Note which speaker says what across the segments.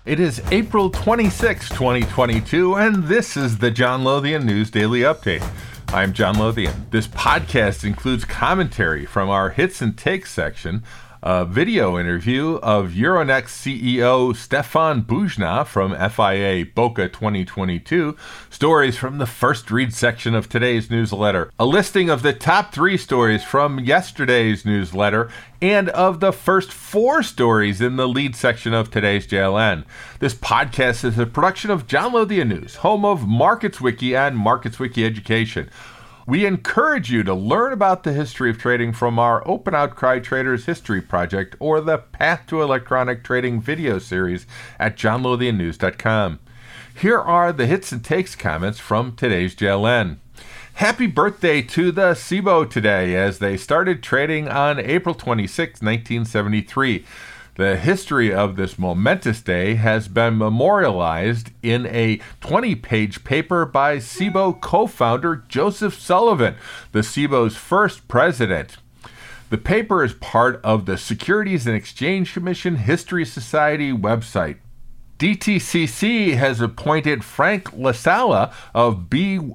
Speaker 1: It is April 26, 2022, and this is the John Lothian News Daily Update. I'm John Lothian. This podcast includes commentary from our Hits and Takes section, a video interview of Euronext CEO Stefan Bujna from FIA Boca 2022, stories from the first read section of today's newsletter, a listing of the top 3 stories from yesterday's newsletter, and of the first 4 stories in the lead section of today's JLN. This podcast is a production of John Lothian News, home of Markets Wiki and Markets Wiki Education. We encourage you to learn about the history of trading from our Open Outcry Traders History Project or the Path to Electronic Trading video series at johnlothiannews.com. Here are the hits and takes comments from today's JLN. Happy birthday to the CBOE today as they started trading on April 26, 1973. The history of this momentous day has been memorialized in a 20-page paper by CBOE co-founder Joseph Sullivan, the CBOE's first president. The paper is part of the Securities and Exchange Commission History Society website. DTCC has appointed Frank LaSala of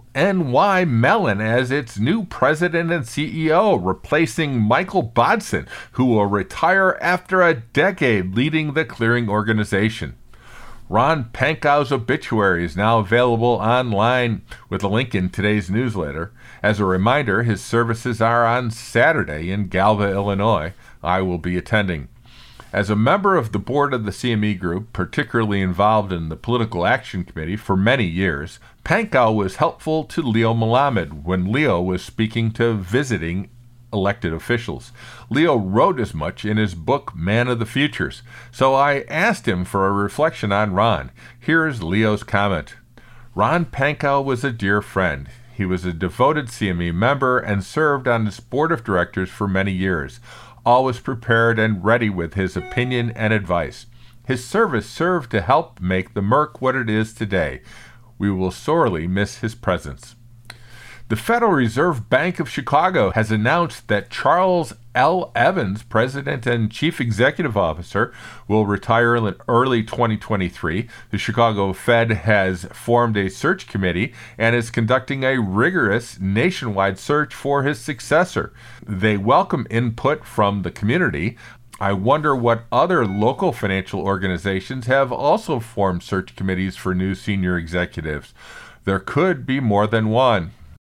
Speaker 1: BNY Mellon as its new president and CEO, replacing Michael Bodson, who will retire after a decade leading the clearing organization. Ron Pankow's obituary is now available online with a link in today's newsletter. As a reminder, his services are on Saturday in Galva, Illinois. I will be attending. As a member of the board of the CME Group, particularly involved in the Political Action Committee for many years, Pankow was helpful to Leo Melamed when Leo was speaking to visiting elected officials. Leo wrote as much in his book, Man of the Futures, so I asked him for a reflection on Ron. Here's Leo's comment. Ron Pankow was a dear friend. He was a devoted CME member and served on its board of directors for many years. Always prepared and ready with his opinion and advice. His service served to help make the Merc what it is today. We will sorely miss his presence. The Federal Reserve Bank of Chicago has announced that Charles L. Evans, President and Chief Executive Officer, will retire in early 2023. The Chicago Fed has formed a search committee and is conducting a rigorous nationwide search for his successor. They welcome input from the community. I wonder what other local financial organizations have also formed search committees for new senior executives. There could be more than one.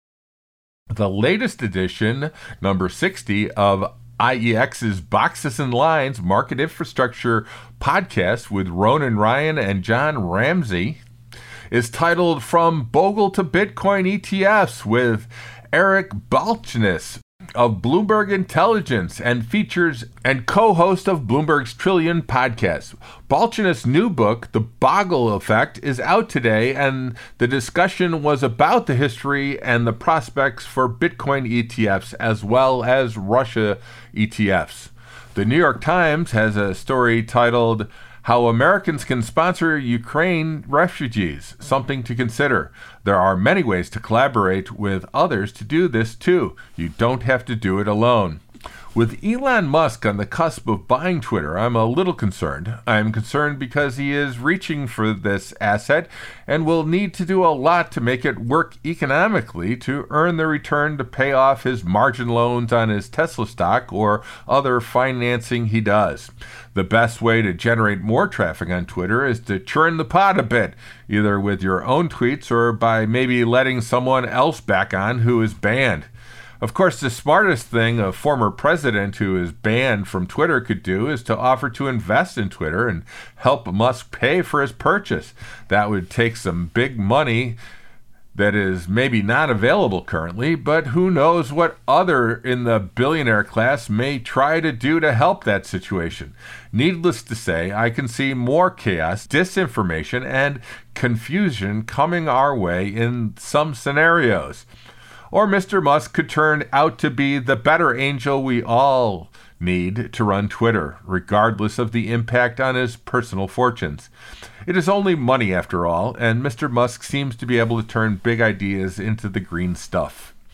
Speaker 1: The latest edition, number 60, of IEX's Boxes and Lines Market Infrastructure podcast with Ronan Ryan and John Ramsey is titled From Bogle to Bitcoin ETFs with Eric Balchunas of Bloomberg Intelligence and features and co-host of Bloomberg's Trillion podcast. Balchunas' new book, The Bogle Effect, is out today, and the discussion was about the history and the prospects for Bitcoin ETFs as well as Russia ETFs. The New York Times has a story titled How Americans Can Sponsor Ukraine Refugees, Something to Consider. There are many ways to collaborate with others to do this too. You don't have to do it alone. With Elon Musk on the cusp of buying Twitter, I'm a little concerned. I'm concerned because he is reaching for this asset and will need to do a lot to make it work economically to earn the return to pay off his margin loans on his Tesla stock or other financing he does. The best way to generate more traffic on Twitter is to churn the pot a bit, either with your own tweets or by maybe letting someone else back on who is banned. Of course, the smartest thing a former president who is banned from Twitter could do is to offer to invest in Twitter and help Musk pay for his purchase. That would take some big money that is maybe not available currently, but who knows what other in the billionaire class may try to do to help that situation. Needless to say, I can see more chaos, disinformation, and confusion coming our way in some scenarios. Or Mr. Musk could turn out to be the better angel we all need to run Twitter, regardless of the impact on his personal fortunes. It is only money after all, and Mr. Musk seems to be able to turn big ideas into the green stuff.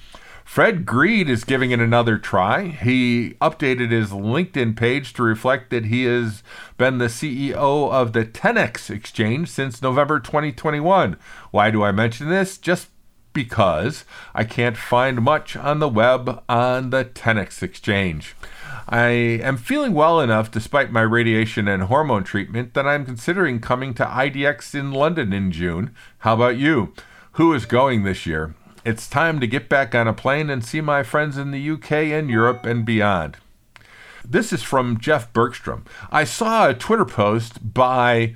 Speaker 1: Fred Greed is giving it another try. He updated his LinkedIn page to reflect that he has been the CEO of the 10X exchange since November 2021. Why do I mention this? Just because I can't find much on the web on the 10X exchange. I am feeling well enough despite my radiation and hormone treatment that I'm considering coming to IDX in London in June. How about you? Who is going this year? It's time to get back on a plane and see my friends in the UK and Europe and beyond. This is from Jeff Bergstrom. I saw a Twitter post by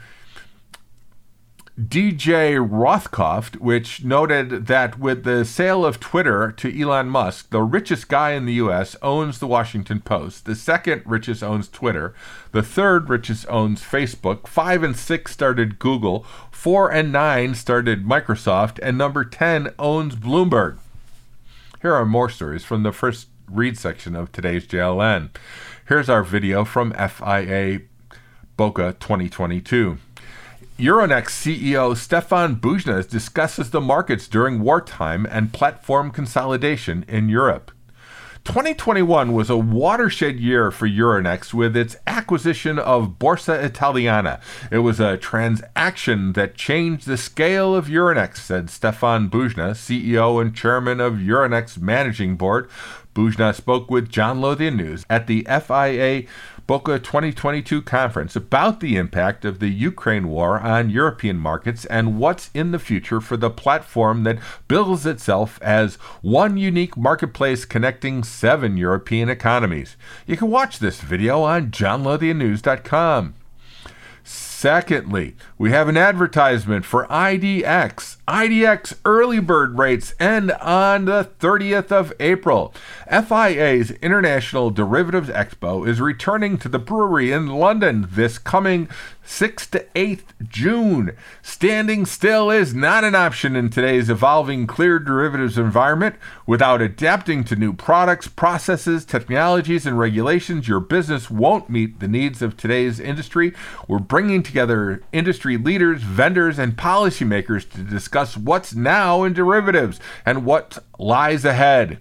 Speaker 1: DJ Rothkopf, which noted that with the sale of Twitter to Elon Musk, the richest guy in the U.S. owns the Washington Post, the second richest owns Twitter, the third richest owns Facebook, 5 and 6 started Google, 4 and 9 started Microsoft, and number 10 owns Bloomberg. Here are more stories from the first read section of today's JLN. Here's our video from FIA Boca 2022. Euronext CEO Stefan Bujna discusses the markets during wartime and platform consolidation in Europe. 2021 was a watershed year for Euronext with its acquisition of Borsa Italiana. It was a transaction that changed the scale of Euronext, said Stefan Bujna, CEO and chairman of Euronext's managing board. Bujna spoke with John Lothian News at the FIA Boca 2022 conference about the impact of the Ukraine war on European markets and what's in the future for the platform that bills itself as one unique marketplace connecting 7 European economies. You can watch this video on johnlothiannews.com. Secondly, we have an advertisement for IDX. IDX early bird rates end on the 30th of April. FIA's International Derivatives Expo is returning to the brewery in London this coming 6th to 8th June. Standing still is not an option in today's evolving clear derivatives environment. Without adapting to new products, processes, technologies, and regulations, your business won't meet the needs of today's industry. We're bringing together industry leaders, vendors, and policymakers to discuss what's now in derivatives and what lies ahead.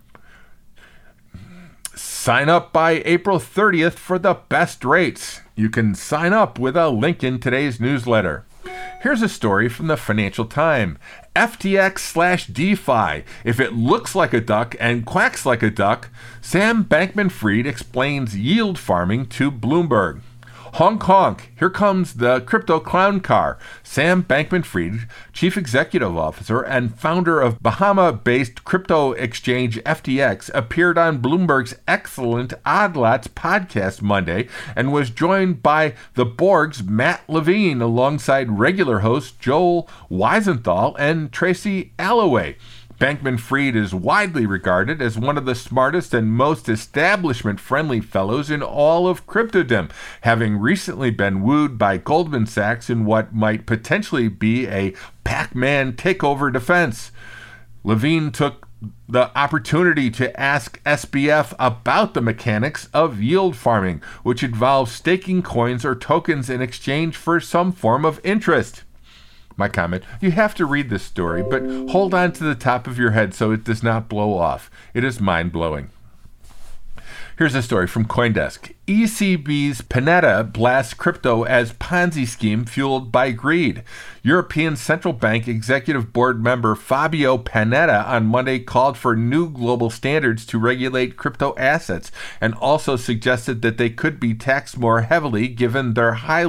Speaker 1: Sign up by April 30th for the best rates. You can sign up with a link in today's newsletter. Here's a story from the Financial Times. FTX/DeFi. If it looks like a duck and quacks like a duck, Sam Bankman-Fried explains yield farming to Bloomberg. Honk honk, here comes the crypto clown car. Sam Bankman-Fried, chief executive officer and founder of Bahama-based crypto exchange FTX, appeared on Bloomberg's excellent Odd Lots podcast Monday and was joined by the Borg's Matt Levine alongside regular host Joel Weisenthal and Tracy Alloway. Bankman-Fried is widely regarded as one of the smartest and most establishment-friendly fellows in all of cryptodom, having recently been wooed by Goldman Sachs in what might potentially be a Pac-Man takeover defense. Levine took the opportunity to ask SBF about the mechanics of yield farming, which involves staking coins or tokens in exchange for some form of interest. My comment, you have to read this story, but hold on to the top of your head so it does not blow off. It is mind-blowing. Here's a story from CoinDesk. ECB's Panetta blasts crypto as Ponzi scheme fueled by greed. European Central Bank Executive Board member Fabio Panetta on Monday called for new global standards to regulate crypto assets and also suggested that they could be taxed more heavily given their high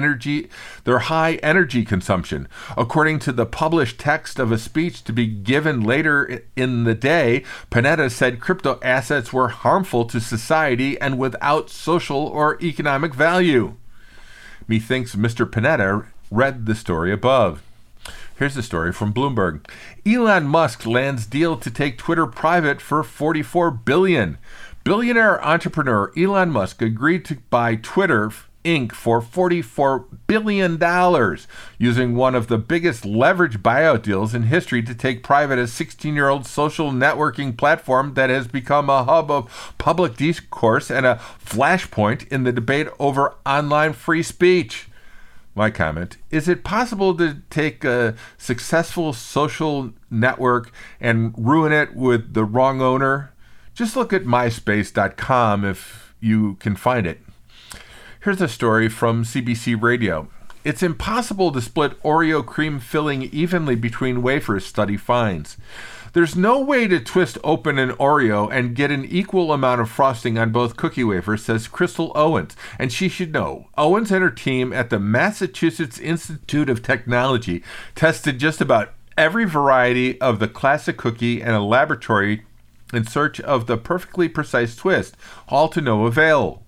Speaker 1: energy consumption. According to the published text of a speech to be given later in the day, Panetta said crypto assets were harmful to society and without social or economic value. Methinks Mr. Panetta read the story above. Here's the story from Bloomberg. Elon Musk lands deal to take Twitter private for $44 billion. Billionaire entrepreneur Elon Musk agreed to buy Twitter Inc. for $44 billion, using one of the biggest leverage buyout deals in history to take private a 16-year-old social networking platform that has become a hub of public discourse and a flashpoint in the debate over online free speech. My comment, is it possible to take a successful social network and ruin it with the wrong owner? Just look at myspace.com if you can find it. Here's a story from CBC Radio. It's impossible to split Oreo cream filling evenly between wafers, study finds. There's no way to twist open an Oreo and get an equal amount of frosting on both cookie wafers, says Crystal Owens. And she should know. Owens and her team at the Massachusetts Institute of Technology tested just about every variety of the classic cookie in a laboratory in search of the perfectly precise twist, all to no avail.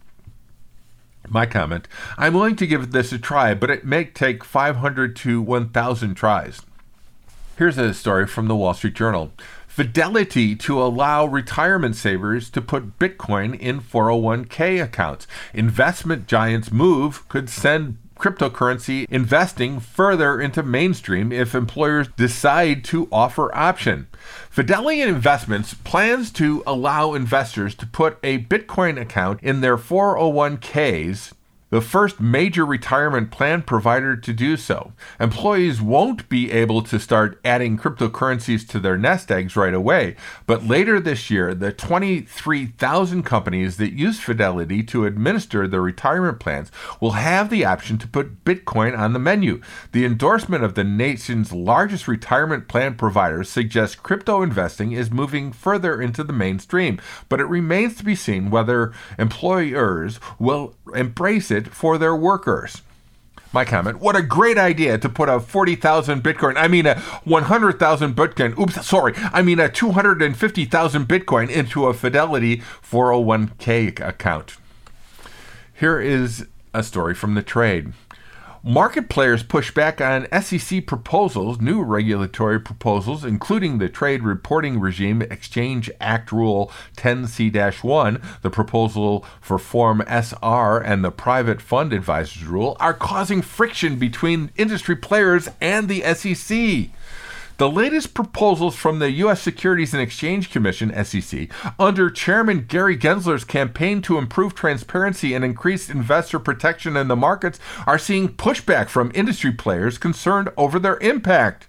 Speaker 1: My comment, I'm willing to give this a try, but it may take 500 to 1,000 tries. Here's a story from the Wall Street Journal. Fidelity to allow retirement savers to put Bitcoin in 401k accounts. Investment giants' move could send cryptocurrency investing further into mainstream if employers decide to offer option. Fidelity Investments plans to allow investors to put a Bitcoin account in their 401ks, the first major retirement plan provider to do so. Employees won't be able to start adding cryptocurrencies to their nest eggs right away, but later this year, the 23,000 companies that use Fidelity to administer their retirement plans will have the option to put Bitcoin on the menu. The endorsement of the nation's largest retirement plan providers suggests crypto investing is moving further into the mainstream, but it remains to be seen whether employers will embrace it for their workers. My comment, what a great idea to put a 40,000 Bitcoin, a 100,000 Bitcoin, a 250,000 Bitcoin into a Fidelity 401k account. Here is a story from the trade. Market players push back on SEC proposals, new regulatory proposals, including the Trade Reporting Regime Exchange Act Rule 10C-1, the proposal for Form SR, and the Private Fund Advisors Rule, are causing friction between industry players and the SEC. The latest proposals from the U.S. Securities and Exchange Commission, SEC, under Chairman Gary Gensler's campaign to improve transparency and increase investor protection in the markets, are seeing pushback from industry players concerned over their impact.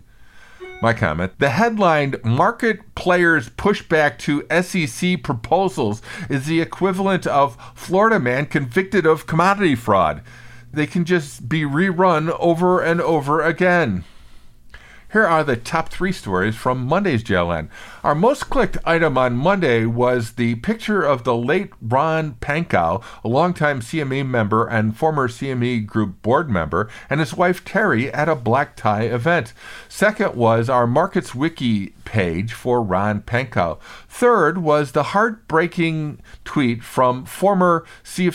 Speaker 1: My comment, the headline, Market Players Pushback to SEC Proposals, is the equivalent of Florida man convicted of commodity fraud. They can just be rerun over and over again. Here are the top 3 stories from Monday's JLN. Our most clicked item on Monday was the picture of the late Ron Pankau, a longtime CME member and former CME Group board member, and his wife Terry at a black tie event. Second was our Markets Wiki page for Ron Pankau. Third was the heartbreaking tweet from former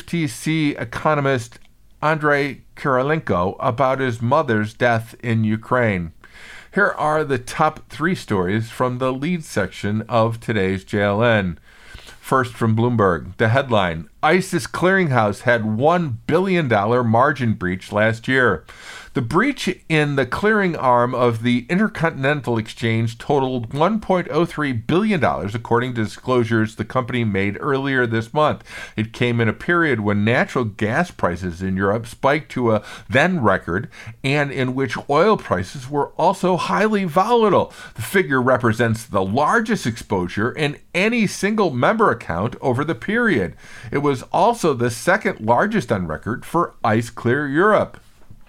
Speaker 1: CFTC economist Andrei Kirilenko about his mother's death in Ukraine. Here are the top 3 stories from the lead section of today's JLN. First from Bloomberg, the headline, ICE's clearinghouse had $1 billion margin breach last year. The breach in the clearing arm of the Intercontinental Exchange totaled $1.03 billion, according to disclosures the company made earlier this month. It came in a period when natural gas prices in Europe spiked to a then record, and in which oil prices were also highly volatile. The figure represents the largest exposure in any single member account over the period. It was also the second largest on record for ICE Clear Europe.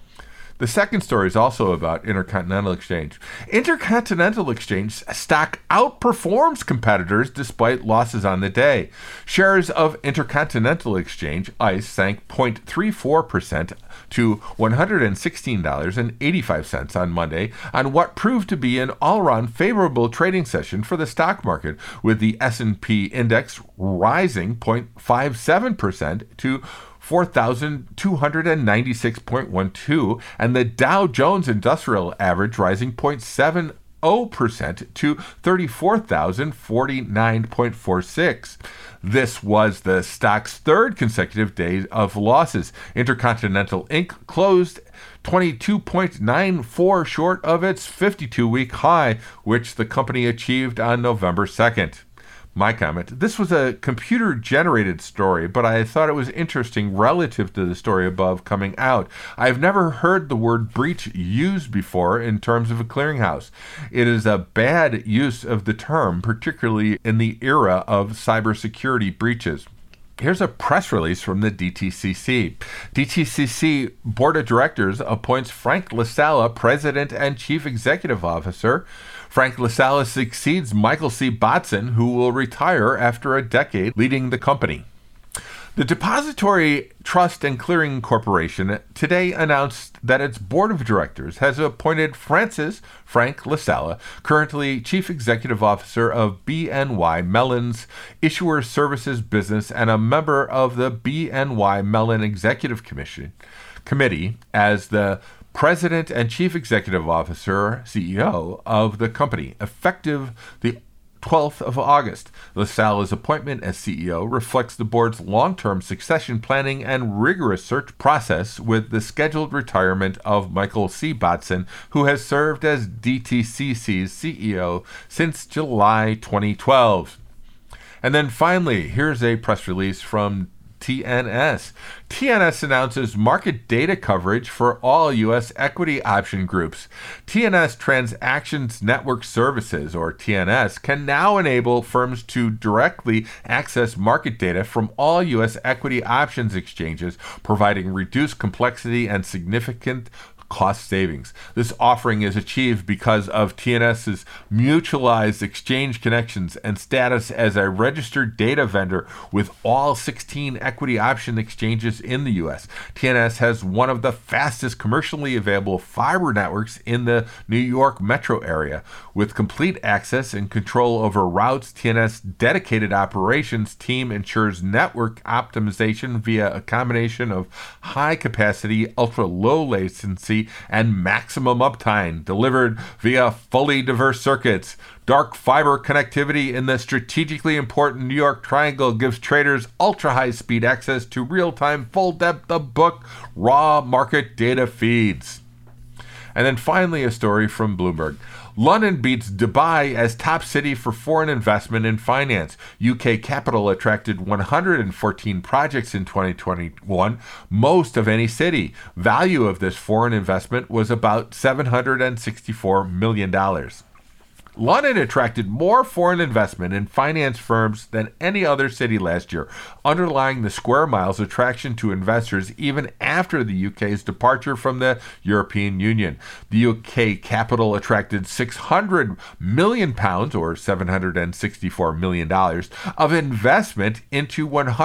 Speaker 1: The second story is also about Intercontinental Exchange. Intercontinental Exchange stock outperforms competitors despite losses on the day. Shares of Intercontinental Exchange, ICE, sank 0.34% to $116.85 on Monday on what proved to be an all-around favorable trading session for the stock market, with the S&P index rising 0.57% to 4,296.12, and the Dow Jones Industrial Average rising 0.70% to 34,049.46. This was the stock's third consecutive day of losses. Intercontinental Inc. closed 22.94 short of its 52-week high, which the company achieved on November 2nd. My comment: this was a computer-generated story, but I thought it was interesting relative to the story above coming out. I've never heard the word breach used before in terms of a clearinghouse. It is a bad use of the term, particularly in the era of cybersecurity breaches. Here's a press release from the DTCC. DTCC Board of Directors appoints Frank LaSala President and Chief Executive Officer. Frank LaSala succeeds Michael C. Botson, who will retire after a decade leading the company. The Depository Trust and Clearing Corporation today announced that its board of directors has appointed Frank LaSala, currently Chief Executive Officer of BNY Mellon's Issuer Services business and a member of the BNY Mellon Executive Committee, as the President and Chief Executive Officer, CEO of the company, effective the 12th of August. LaSala's appointment as CEO reflects the board's long-term succession planning and rigorous search process with the scheduled retirement of Michael C. Botson, who has served as DTCC's CEO since July 2012. And then finally, here's a press release from TNS. TNS announces market data coverage for all U.S. equity option groups. TNS Transactions Network Services, or TNS, can now enable firms to directly access market data from all U.S. equity options exchanges, providing reduced complexity and significant cost savings. This offering is achieved because of TNS's mutualized exchange connections and status as a registered data vendor with all 16 equity option exchanges in the U.S. TNS has one of the fastest commercially available fiber networks in the New York metro area. With complete access and control over routes, TNS dedicated operations team ensures network optimization via a combination of high capacity, ultra low latency, and maximum uptime delivered via fully diverse circuits. Dark fiber connectivity in the strategically important New York Triangle gives traders ultra-high speed access to real-time, full-depth of book, raw market data feeds. And then finally, a story from Bloomberg. London beats Dubai as top city for foreign investment in finance. UK capital attracted 114 projects in 2021, most of any city. Value of this foreign investment was about $764 million. London attracted more foreign investment in finance firms than any other city last year, underlying the square mile's attraction to investors even after the UK's departure from the European Union. The UK capital attracted £600 million, or $764 million, of investment into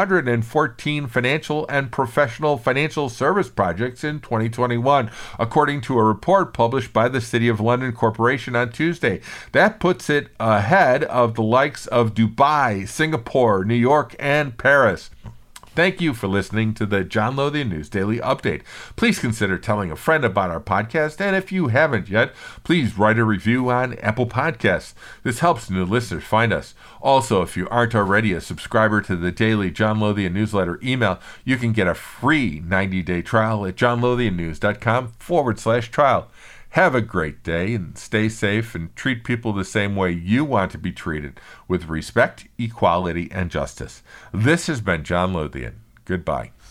Speaker 1: 114 financial and professional financial service projects in 2021, according to a report published by the City of London Corporation on Tuesday. That puts it ahead of the likes of Dubai, Singapore, New York, and Paris. Thank you for listening to the John Lothian News Daily Update. Please consider telling a friend about our podcast, and if you haven't yet, please write a review on Apple Podcasts. This helps new listeners find us. Also, if you aren't already a subscriber to the daily John Lothian newsletter email, you can get a free 90-day trial at johnlothiannews.com/trial. Have a great day and stay safe and treat people the same way you want to be treated, with respect, equality, and justice. This has been John Lothian. Goodbye.